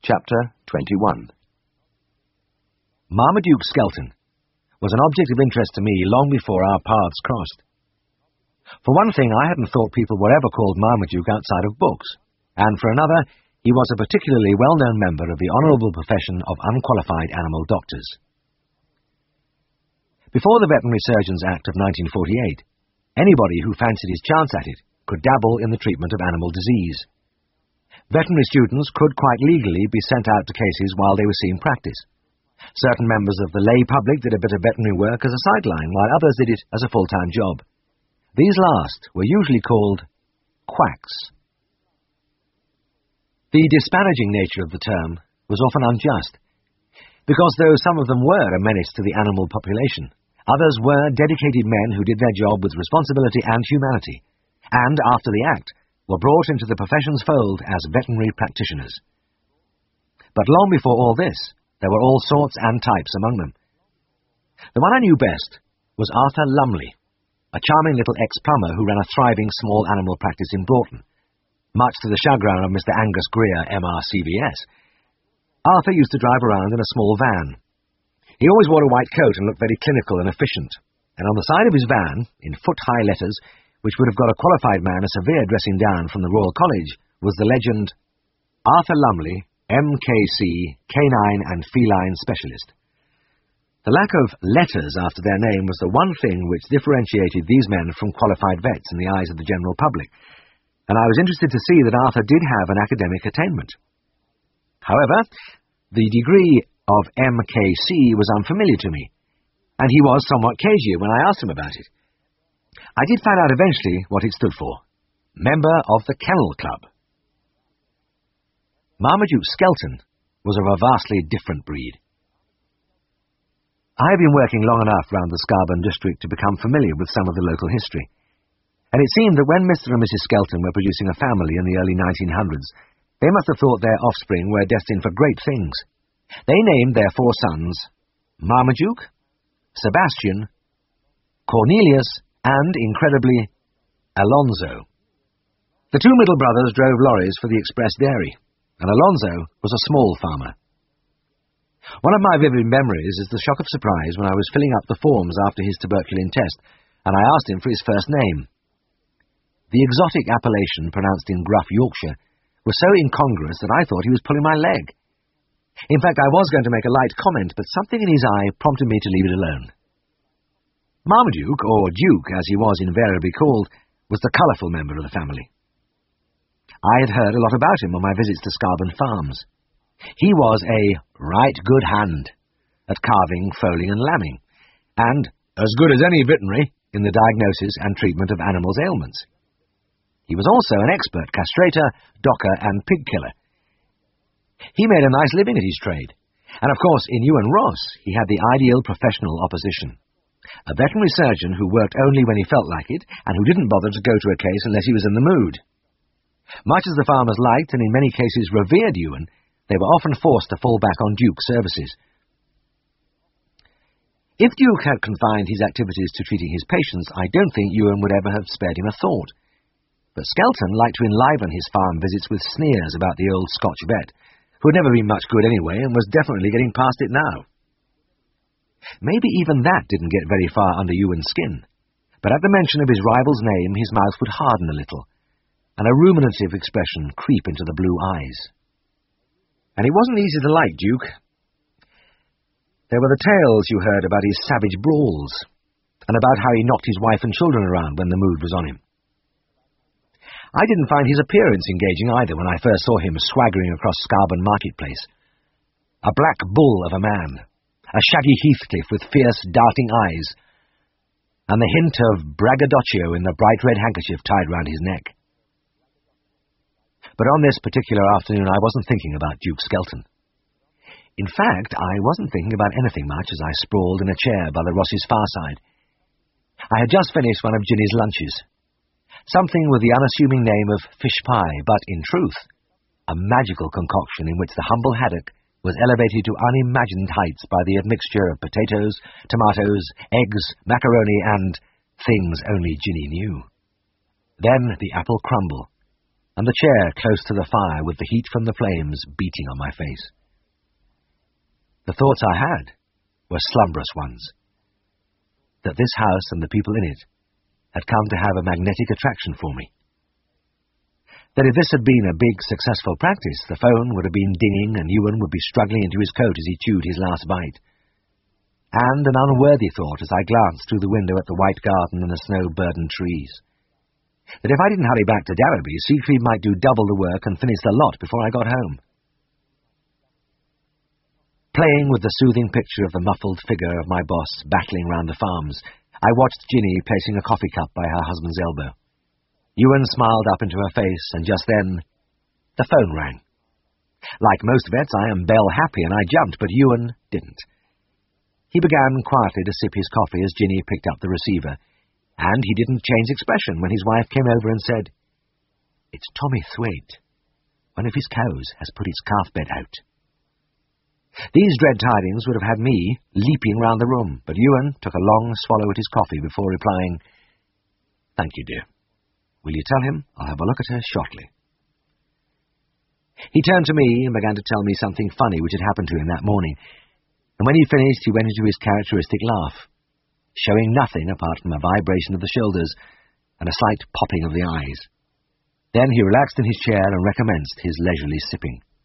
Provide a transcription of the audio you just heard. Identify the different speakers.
Speaker 1: Chapter 21. Marmaduke Skelton was an object of interest to me long before our paths crossed. For one thing, I hadn't thought people were ever called Marmaduke outside of books, and for another, he was a particularly well-known member of the honourable profession of unqualified animal doctors. Before the Veterinary Surgeons Act of 1948, anybody who fancied his chance at it could dabble in the treatment of animal disease. Veterinary students could quite legally be sent out to cases while they were seeing practice. Certain members of the lay public did a bit of veterinary work as a sideline, while others did it as a full-time job. These last were usually called quacks. The disparaging nature of the term was often unjust, because though some of them were a menace to the animal population, others were dedicated men who did their job with responsibility and humanity, and, after the Act, were brought into the profession's fold as veterinary practitioners. But long before all this, there were all sorts and types among them. The one I knew best was Arthur Lumley, a charming little ex-plumber who ran a thriving small animal practice in Broughton, much to the chagrin of Mr. Angus Greer, M.R.C.V.S. Arthur used to drive around in a small van. He always wore a white coat and looked very clinical and efficient, and on the side of his van, in foot-high letters, which would have got a qualified man a severe dressing down from the Royal College, was the legend, Arthur Lumley, M.K.C., Canine and Feline Specialist. The lack of letters after their name was the one thing which differentiated these men from qualified vets in the eyes of the general public, and I was interested to see that Arthur did have an academic attainment. However, the degree of M.K.C. was unfamiliar to me, and he was somewhat cagey when I asked him about it. I did find out eventually what it stood for. Member of the Kennel Club. Marmaduke Skelton was of a vastly different breed. I had been working long enough round the Scarborough district to become familiar with some of the local history, and it seemed that when Mr. and Mrs. Skelton were producing a family in the early 1900s, they must have thought their offspring were destined for great things. They named their 4 sons Marmaduke, Sebastian, Cornelius, and, incredibly, Alonzo. The 2 middle brothers drove lorries for the Express Dairy, and Alonzo was a small farmer. One of my vivid memories is the shock of surprise when I was filling up the forms after his tuberculin test, and I asked him for his first name. The exotic appellation pronounced in gruff Yorkshire was so incongruous that I thought he was pulling my leg. In fact, I was going to make a light comment, but something in his eye prompted me to leave it alone. Marmaduke, or Duke as he was invariably called, was the colourful member of the family. I had heard a lot about him on my visits to Scarborough Farms. He was a right good hand at carving, foaling and lambing, and as good as any veterinary in the diagnosis and treatment of animals' ailments. He was also an expert castrator, docker and pig killer. He made a nice living at his trade, and of course in Ewan Ross he had the ideal professional opposition. A veterinary surgeon who worked only when he felt like it, and who didn't bother to go to a case unless he was in the mood. Much as the farmers liked, and in many cases revered Ewan, they were often forced to fall back on Duke's services. If Duke had confined his activities to treating his patients, I don't think Ewan would ever have spared him a thought. But Skelton liked to enliven his farm visits with sneers about the old Scotch vet, who had never been much good anyway, and was definitely getting past it now. Maybe even that didn't get very far under Ewan's skin, but at the mention of his rival's name his mouth would harden a little, and a ruminative expression creep into the blue eyes. And it wasn't easy to like Duke. There were the tales you heard about his savage brawls, and about how he knocked his wife and children around when the mood was on him. I didn't find his appearance engaging either when I first saw him swaggering across Scarborough Marketplace. A black bull of a man, a shaggy Heathcliff with fierce, darting eyes, and the hint of braggadocio in the bright red handkerchief tied round his neck. But on this particular afternoon I wasn't thinking about Duke Skelton. In fact, I wasn't thinking about anything much as I sprawled in a chair by the Rosses' fireside. I had just finished one of Ginny's lunches. Something with the unassuming name of fish pie, but, in truth, a magical concoction in which the humble haddock was elevated to unimagined heights by the admixture of potatoes, tomatoes, eggs, macaroni, and things only Ginny knew. Then the apple crumble, and the chair close to the fire with the heat from the flames beating on my face. The thoughts I had were slumberous ones. That this house and the people in it had come to have a magnetic attraction for me. That if this had been a big, successful practice, the phone would have been dinging and Ewan would be struggling into his coat as he chewed his last bite. And an unworthy thought as I glanced through the window at the white garden and the snow-burdened trees. That if I didn't hurry back to Darrowby, Siegfried might do double the work and finish the lot before I got home. Playing with the soothing picture of the muffled figure of my boss battling round the farms, I watched Ginny placing a coffee cup by her husband's elbow. Ewan smiled up into her face, and just then, the phone rang. Like most vets, I am bell-happy, and I jumped, but Ewan didn't. He began quietly to sip his coffee as Ginny picked up the receiver, and he didn't change expression when his wife came over and said, "It's Tommy Thwaite. One of his cows has put its calf bed out." These dread tidings would have had me leaping round the room, but Ewan took a long swallow at his coffee before replying, "Thank you, dear. Will you tell him I'll have a look at her shortly?" He turned to me and began to tell me something funny which had happened to him that morning, and when he finished he went into his characteristic laugh, showing nothing apart from a vibration of the shoulders and a slight popping of the eyes. Then he relaxed in his chair and recommenced his leisurely sipping.